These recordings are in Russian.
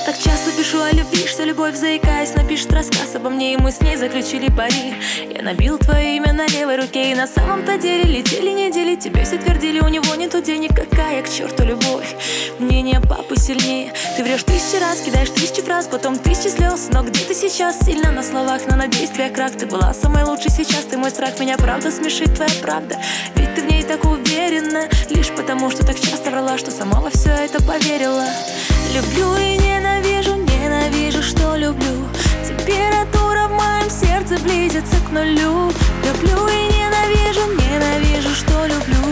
так часто пишу о любви, что любовь, заикаясь, напишет рассказ обо мне, и мы с ней заключили пари. Я набил твое имя на левой руке, и на самом-то деле летели недели. Тебе все твердили, у него нету денег, какая к черту любовь. Мнение папы сильнее. Ты врешь 1000 раз, кидаешь 1000 фраз, потом 1000 слез. Но где ты сейчас? Сильно на словах, но на действиях крах. Ты была самой лучшей сейчас, ты мой страх. Меня правда смешит твоя правда, ведь ты в ней так уверена. Лишь потому, что так часто врала, что сама во все это поверила. Люблю и ненавижу, ненавижу, что люблю. Температура в моем сердце близится к нулю. Люблю и ненавижу, ненавижу, что люблю.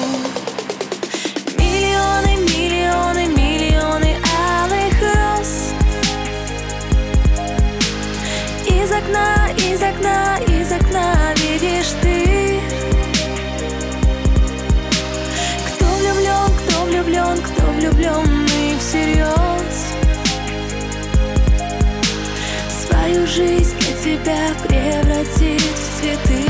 Миллионы, миллионы, миллионы алых роз. Из окна, из окна, из окна видишь ты. Кто влюблен, кто влюблен, кто влюбленный всерьез. Свою жизнь для тебя превратит в цветы.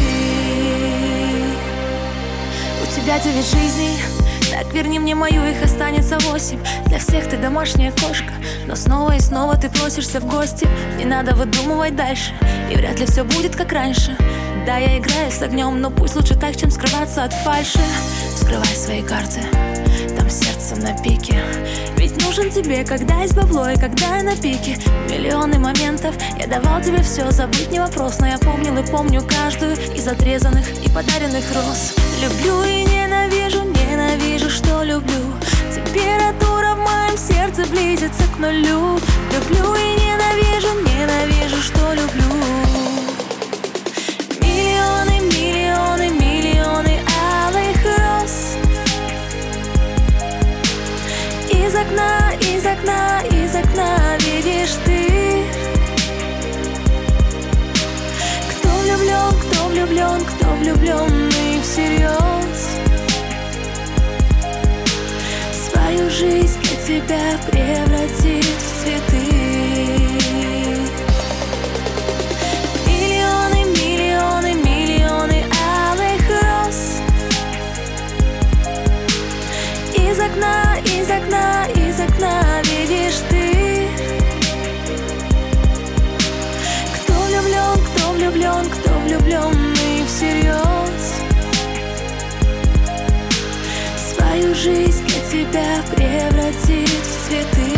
У тебя 9 жизней, так верни мне мою, их останется 8. Для всех ты домашняя кошка, но снова и снова ты просишься в гости. Не надо выдумывать дальше, и вряд ли все будет как раньше. Да, я играю с огнем, но пусть лучше так, чем скрываться от фальши. Вскрывай свои карты, там сердце на пике. Ведь нужен тебе, когда есть бабло и когда я на пике. Миллионы моментов, я давал тебе все, забыть не вопрос. Но я помнил и помню каждую из отрезанных и подаренных роз. Люблю и ненавижу, ненавижу, что люблю. Температура в моем сердце близится к нулю. Люблю и ненавижу, ненавижу, что люблю. Миллионы, миллионы, миллионы алых роз. Из окна, из окна, из окна видишь ты. Кто влюблен, кто влюблен, кто влюбленный всерьез. Свою жизнь для тебя превратит в цветы. Миллионы, миллионы, миллионы алых роз. Из окна, из окна, из окна видишь ты. Кто влюблен, кто влюблен, кто влюбленный всерьез. Свою жизнь для тебя превратит в цветы.